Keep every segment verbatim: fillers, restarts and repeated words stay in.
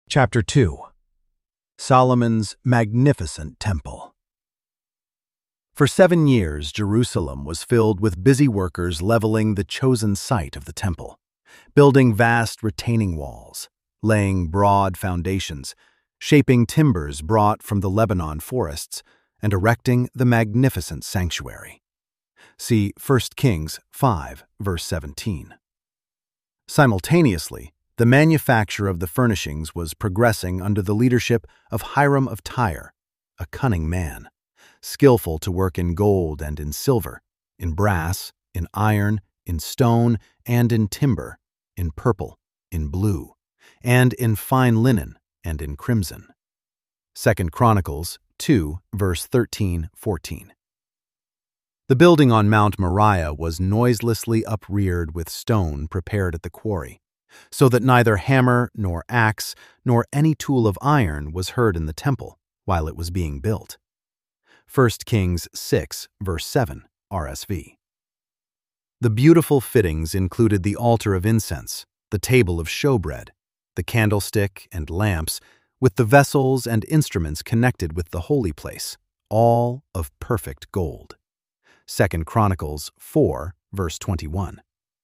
Chapter two. Solomon's Magnificent Temple. For seven years, Jerusalem was filled with busy workers leveling the chosen site of the temple, building vast retaining walls, laying broad foundations, shaping timbers brought from the Lebanon forests, and erecting the magnificent sanctuary. See First Kings five, verse seventeen. Simultaneously, the manufacture of the furnishings was progressing under the leadership of Hiram of Tyre, a cunning man, skillful to work in gold and in silver, in brass, in iron, in stone, and in timber, in purple, in blue, and in fine linen and in crimson. Second Chronicles two, verse thirteen fourteen. The building on Mount Moriah was noiselessly upreared with stone prepared at the quarry, so that neither hammer nor axe nor any tool of iron was heard in the temple while it was being built. First Kings six, verse seven, R S V. The beautiful fittings included the altar of incense, the table of showbread, the candlestick and lamps, with the vessels and instruments connected with the holy place, all of perfect gold. Second Chronicles four, verse twenty-one.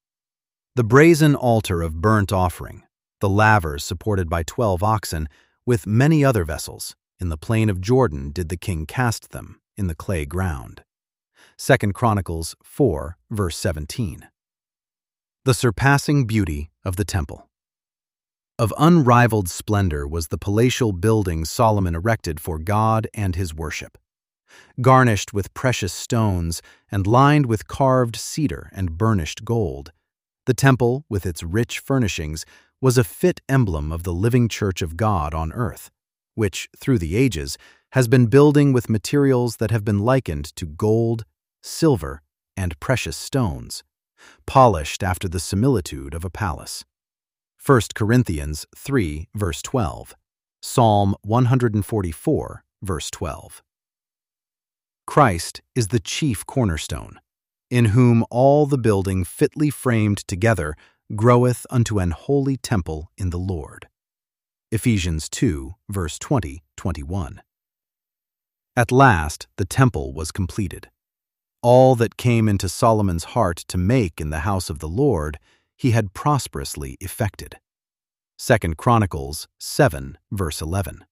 The brazen altar of burnt offering, the lavers supported by twelve oxen, with many other vessels, in the plain of Jordan did the king cast them, in the clay ground. Second Chronicles four, verse seventeen. The surpassing beauty of the temple. Of unrivaled splendor was the palatial building Solomon erected for God and his worship. Garnished with precious stones and lined with carved cedar and burnished gold, the temple, with its rich furnishings, was a fit emblem of the living church of God on earth, which, through the ages, has been building with materials that have been likened to gold, silver, and precious stones, polished after the similitude of a palace. First Corinthians three, verse twelve, Psalm one forty-four, verse twelve. Christ is the chief cornerstone, in whom all the building fitly framed together groweth unto an holy temple in the Lord. Ephesians two, verse twenty, twenty-one. At last the temple was completed. All that came into Solomon's heart to make in the house of the Lord, he had prosperously effected. Second Chronicles seven, verse eleven.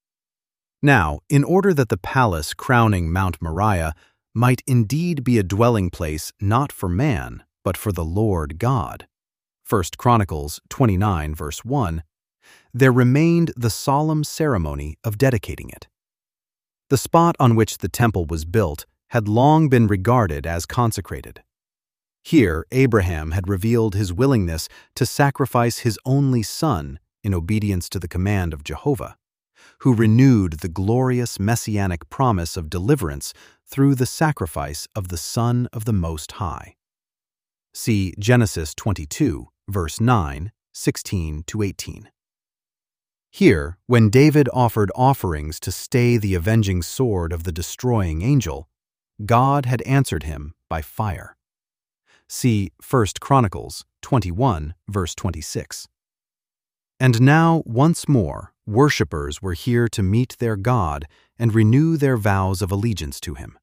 Now, in order that the palace crowning Mount Moriah might indeed be a dwelling place not for man, but for the Lord God, First Chronicles twenty-nine, verse one, there remained the solemn ceremony of dedicating it. The spot on which the temple was built had long been regarded as consecrated. Here Abraham had revealed his willingness to sacrifice his only son in obedience to the command of Jehovah, who renewed the glorious messianic promise of deliverance through the sacrifice of the Son of the Most High. See Genesis twenty-two, verse nine, sixteen to eighteen. Here, when David offered offerings to stay the avenging sword of the destroying angel, God had answered him by fire. See First Chronicles twenty-one, verse twenty-six. And now, once more, worshippers were here to meet their God and renew their vows of allegiance to him.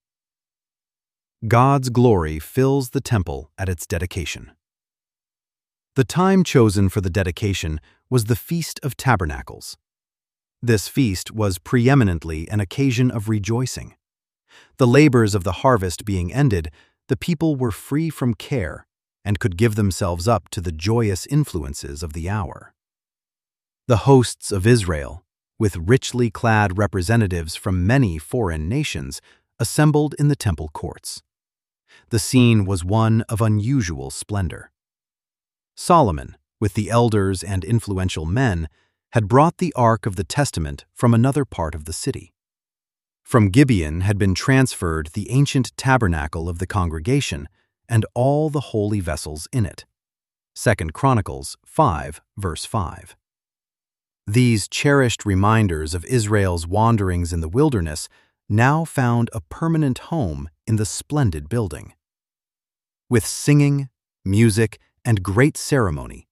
God's glory fills the temple at its dedication. The time chosen for the dedication was the Feast of Tabernacles. This feast was preeminently an occasion of rejoicing. The labors of the harvest being ended, the people were free from care and could give themselves up to the joyous influences of the hour. The hosts of Israel, with richly clad representatives from many foreign nations, assembled in the temple courts. The scene was one of unusual splendor. Solomon, with the elders and influential men, had brought the Ark of the Testament from another part of the city. From Gibeon had been transferred the ancient tabernacle of the congregation and all the holy vessels in it. Second Chronicles five, verse five. These cherished reminders of Israel's wanderings in the wilderness now found a permanent home in the splendid building. With singing, music, and great ceremony,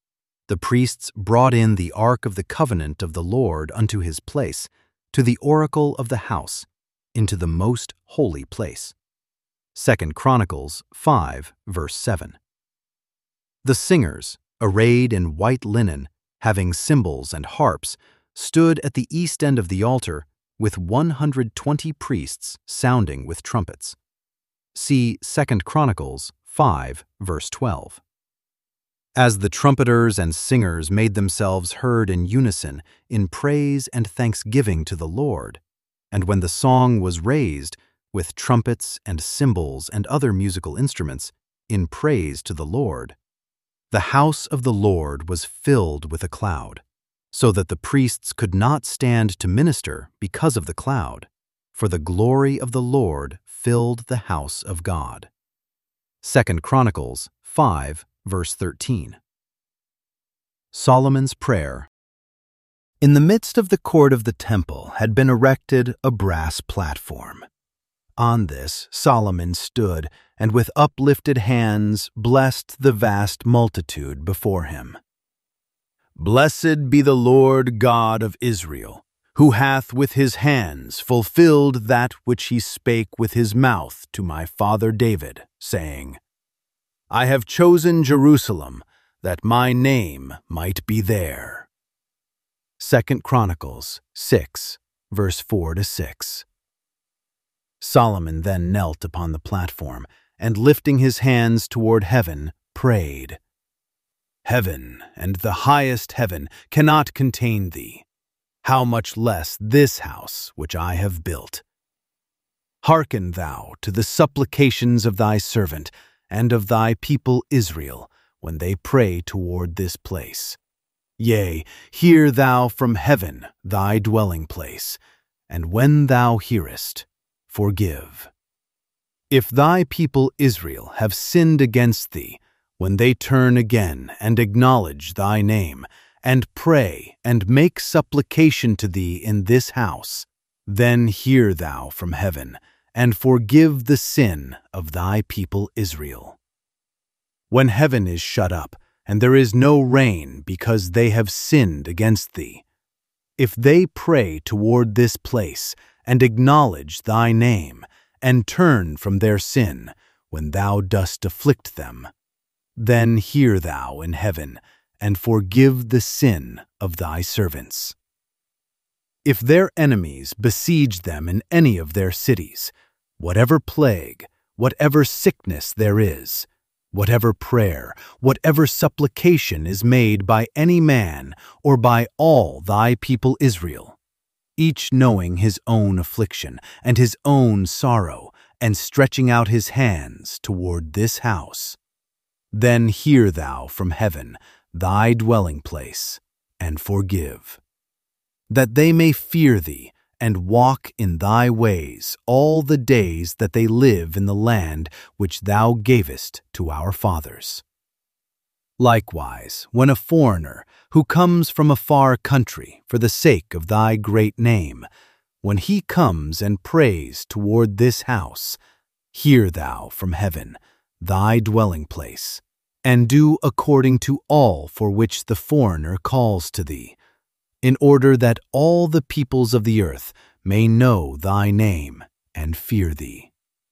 The priests brought in the ark of the covenant of the Lord unto his place, to the oracle of the house, into the most holy place. Second Chronicles five, verse seven. The singers, arrayed in white linen, having cymbals and harps, stood at the east end of the altar, with one hundred twenty priests sounding with trumpets. See Second Chronicles five, verse twelve. As the trumpeters and singers made themselves heard in unison in praise and thanksgiving to the Lord, and when the song was raised with trumpets and cymbals and other musical instruments in praise to the Lord, the house of the Lord was filled with a cloud, so that the priests could not stand to minister because of the cloud, for the glory of the Lord filled the house of God. Second Chronicles five, verse thirteen. Solomon's Prayer. In the midst of the court of the temple had been erected a brass platform. On this Solomon stood, and with uplifted hands blessed the vast multitude before him. Blessed be the Lord God of Israel, who hath with his hands fulfilled that which he spake with his mouth to my father David, saying, I have chosen Jerusalem, that my name might be there. Second Chronicles six, verse four to six. Solomon then knelt upon the platform, and lifting his hands toward heaven, prayed, Heaven and the highest heaven cannot contain thee. How much less this house which I have built? Hearken thou to the supplications of thy servant and of thy people Israel when they pray toward this place. Yea, hear thou from heaven thy dwelling place, and when thou hearest, forgive. If thy people Israel have sinned against thee, when they turn again and acknowledge thy name, and pray and make supplication to thee in this house, then hear thou from heaven, and forgive the sin of thy people Israel. When heaven is shut up, and there is no rain because they have sinned against thee, if they pray toward this place, and acknowledge thy name, and turn from their sin, when thou dost afflict them, then hear thou in heaven, and forgive the sin of thy servants. If their enemies besiege them in any of their cities, whatever plague, whatever sickness there is, whatever prayer, whatever supplication is made by any man or by all thy people Israel, each knowing his own affliction and his own sorrow, and stretching out his hands toward this house, then hear thou from heaven thy dwelling place, and forgive, that they may fear thee and walk in thy ways all the days that they live in the land which thou gavest to our fathers. Likewise, when a foreigner, who comes from a far country for the sake of thy great name, when he comes and prays toward this house, hear thou from heaven thy dwelling place, and do according to all for which the foreigner calls to thee, in order that all the peoples of the earth may know thy name and fear thee.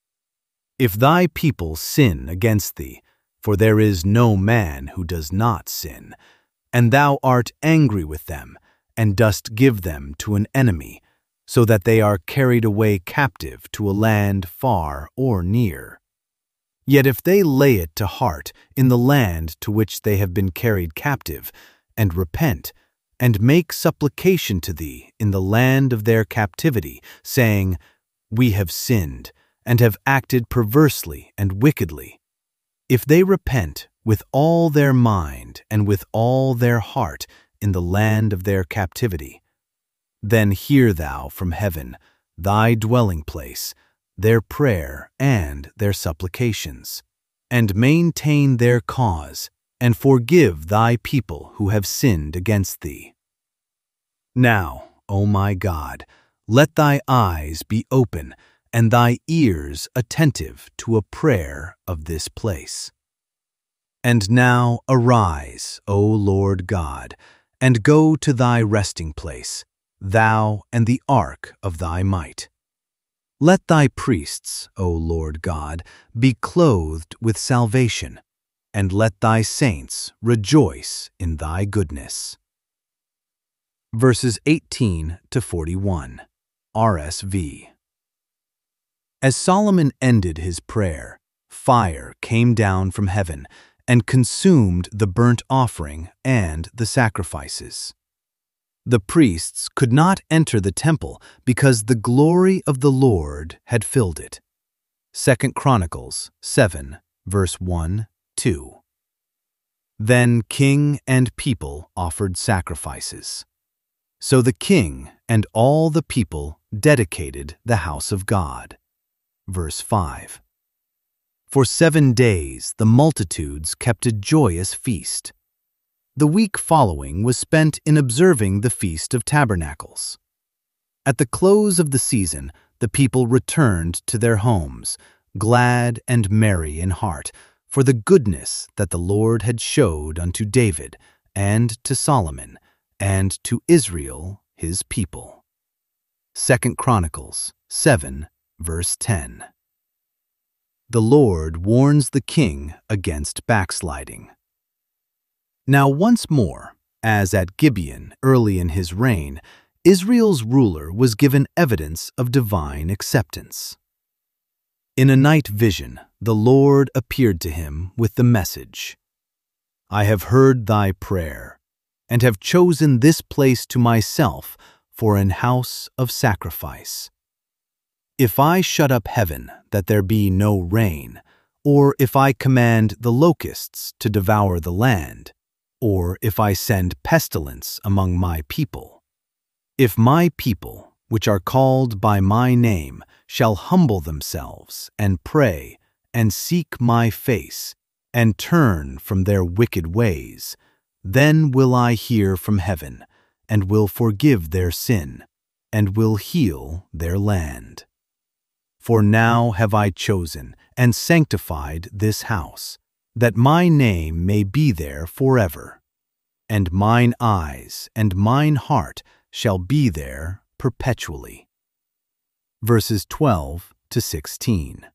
If thy people sin against thee, for there is no man who does not sin, and thou art angry with them, and dost give them to an enemy, so that they are carried away captive to a land far or near. Yet if they lay it to heart in the land to which they have been carried captive, and repent, and make supplication to thee in the land of their captivity, saying, We have sinned, and have acted perversely and wickedly, if they repent with all their mind and with all their heart in the land of their captivity, then hear thou from heaven thy dwelling place, their prayer and their supplications, and maintain their cause, and forgive thy people who have sinned against thee. Now, O my God, let thy eyes be open, and thy ears attentive to a prayer of this place. And now arise, O Lord God, and go to thy resting place, thou and the ark of thy might. Let thy priests, O Lord God, be clothed with salvation, and let thy saints rejoice in thy goodness. Verses eighteen to forty-one, R S V. As Solomon ended his prayer, fire came down from heaven and consumed the burnt offering and the sacrifices. The priests could not enter the temple because the glory of the Lord had filled it. Second Chronicles seven, verse one, two. Then king and people offered sacrifices. So the king and all the people dedicated the house of God. Verse five. For seven days the multitudes kept a joyous feast. The week following was spent in observing the Feast of Tabernacles. At the close of the season, the people returned to their homes, glad and merry in heart, for the goodness that the Lord had showed unto David, and to Solomon, and to Israel his people. Second Chronicles seven, verse ten. The Lord warns the king against backsliding. Now once more, as at Gibeon early in his reign, Israel's ruler was given evidence of divine acceptance. In a night vision, the Lord appeared to him with the message, I have heard thy prayer, and have chosen this place to myself for an house of sacrifice. If I shut up heaven that there be no rain, or if I command the locusts to devour the land, or if I send pestilence among my people, if my people, which are called by my name, shall humble themselves and pray and seek my face and turn from their wicked ways, then will I hear from heaven and will forgive their sin and will heal their land. For now have I chosen and sanctified this house, that my name may be there forever, and mine eyes and mine heart shall be there perpetually. Verses twelve to sixteen.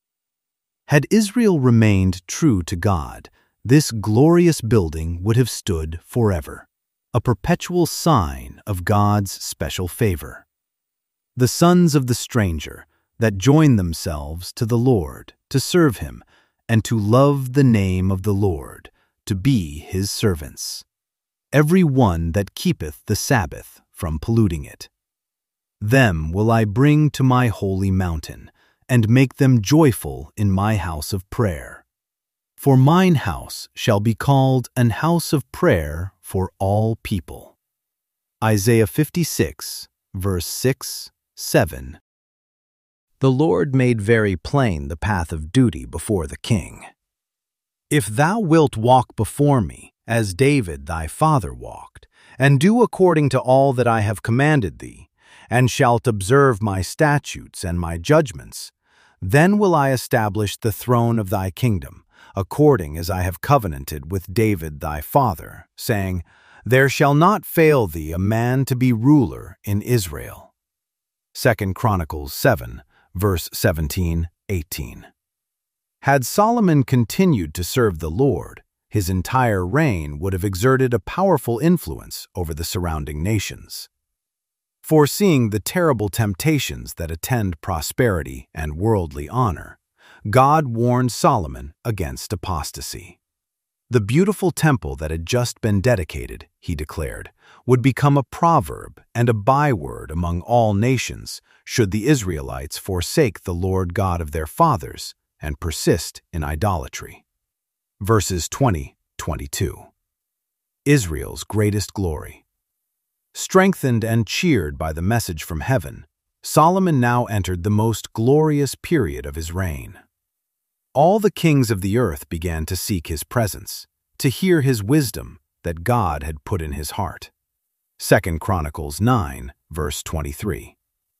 Had Israel remained true to God, this glorious building would have stood forever, a perpetual sign of God's special favor. The sons of the stranger that join themselves to the Lord to serve him and to love the name of the Lord, to be his servants. Every one that keepeth the Sabbath from polluting it. Them will I bring to my holy mountain, and make them joyful in my house of prayer. For mine house shall be called an house of prayer for all people. Isaiah fifty-six, verse six, seven. The Lord made very plain the path of duty before the king. If thou wilt walk before me, as David thy father walked, and do according to all that I have commanded thee, and shalt observe my statutes and my judgments, then will I establish the throne of thy kingdom, according as I have covenanted with David thy father, saying, There shall not fail thee a man to be ruler in Israel. Second Chronicles seven, verse seventeen, eighteen. Had Solomon continued to serve the Lord, his entire reign would have exerted a powerful influence over the surrounding nations. Foreseeing the terrible temptations that attend prosperity and worldly honor, God warned Solomon against apostasy. The beautiful temple that had just been dedicated, he declared, would become a proverb and a byword among all nations should the Israelites forsake the Lord God of their fathers and persist in idolatry. Verses twenty to twenty-two. Israel's greatest glory. Strengthened and cheered by the message from heaven, Solomon now entered the most glorious period of his reign. All the kings of the earth began to seek his presence, to hear his wisdom that God had put in his heart. Second Chronicles nine, verse twenty-three.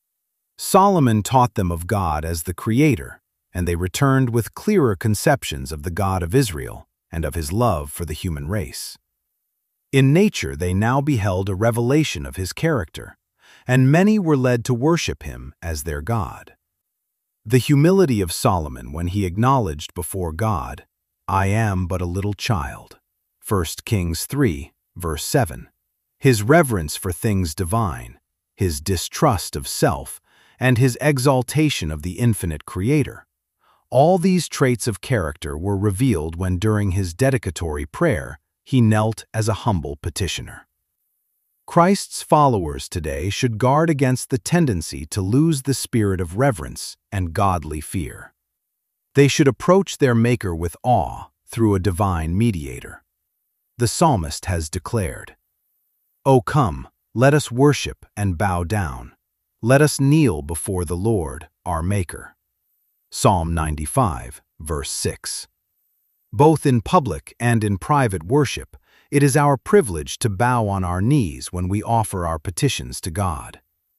Solomon taught them of God as the Creator, and they returned with clearer conceptions of the God of Israel and of his love for the human race. In nature they now beheld a revelation of his character, and many were led to worship him as their God. The humility of Solomon when he acknowledged before God, "I am but a little child," First Kings three, verse seven, his reverence for things divine, his distrust of self, and his exaltation of the infinite Creator. All these traits of character were revealed when during his dedicatory prayer he knelt as a humble petitioner. Christ's followers today should guard against the tendency to lose the spirit of reverence and godly fear. They should approach their Maker with awe through a divine mediator. The psalmist has declared, "O come, let us worship and bow down. Let us kneel before the Lord, our Maker." Psalm ninety-five, verse six. Both in public and in private worship, it is our privilege to bow on our knees when we offer our petitions to God.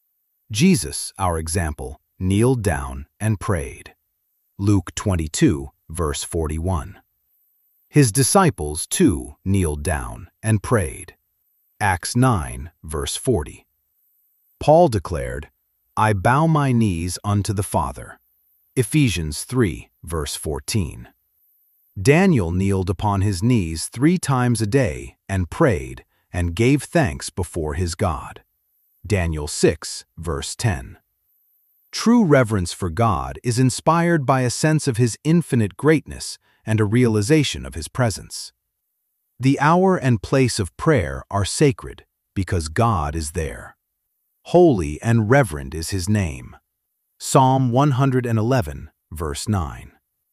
Jesus, our example, kneeled down and prayed. Luke twenty-two, verse forty-one. His disciples, too, kneeled down and prayed. Acts nine, verse forty. Paul declared, "I bow my knees unto the Father." Ephesians three, verse fourteen. Daniel kneeled upon his knees three times a day and prayed and gave thanks before his God. Daniel six, verse ten. True reverence for God is inspired by a sense of his infinite greatness and a realization of his presence. The hour and place of prayer are sacred because God is there. Holy and reverend is his name. Psalm one hundred eleven, verse nine.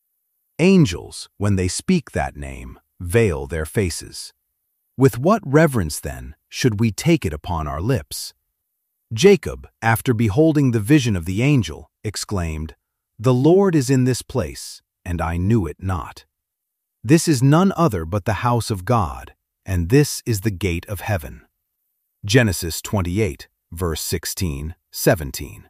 Angels, when they speak that name, veil their faces. With what reverence, then, should we take it upon our lips? Jacob, after beholding the vision of the angel, exclaimed, "The Lord is in this place, and I knew it not." This is none other but the house of God, and this is the gate of heaven. Genesis twenty-eight, verse sixteen, seventeen.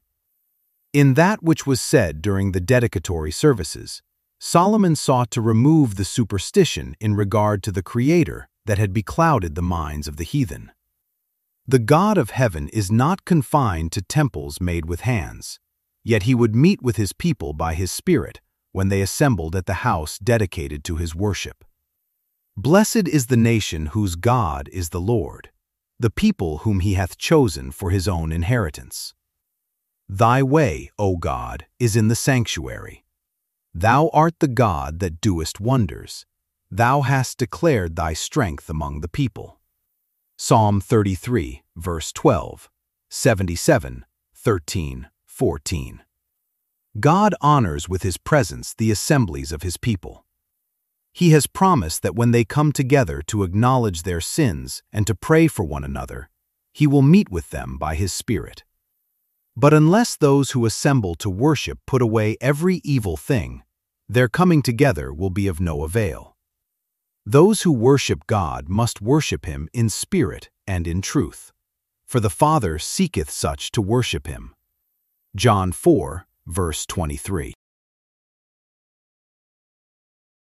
In that which was said during the dedicatory services, Solomon sought to remove the superstition in regard to the Creator that had beclouded the minds of the heathen. The God of heaven is not confined to temples made with hands, yet he would meet with his people by his Spirit when they assembled at the house dedicated to his worship. Blessed is the nation whose God is the Lord, the people whom he hath chosen for his own inheritance. Thy way, O God, is in the sanctuary. Thou art the God that doest wonders. Thou hast declared thy strength among the people. Psalm thirty-three, verse twelve, seventy-seven, thirteen, fourteen. God honors with his presence the assemblies of his people. He has promised that when they come together to acknowledge their sins and to pray for one another, he will meet with them by his Spirit. But unless those who assemble to worship put away every evil thing, their coming together will be of no avail. Those who worship God must worship him in spirit and in truth, for the Father seeketh such to worship him. John four, verse twenty-three.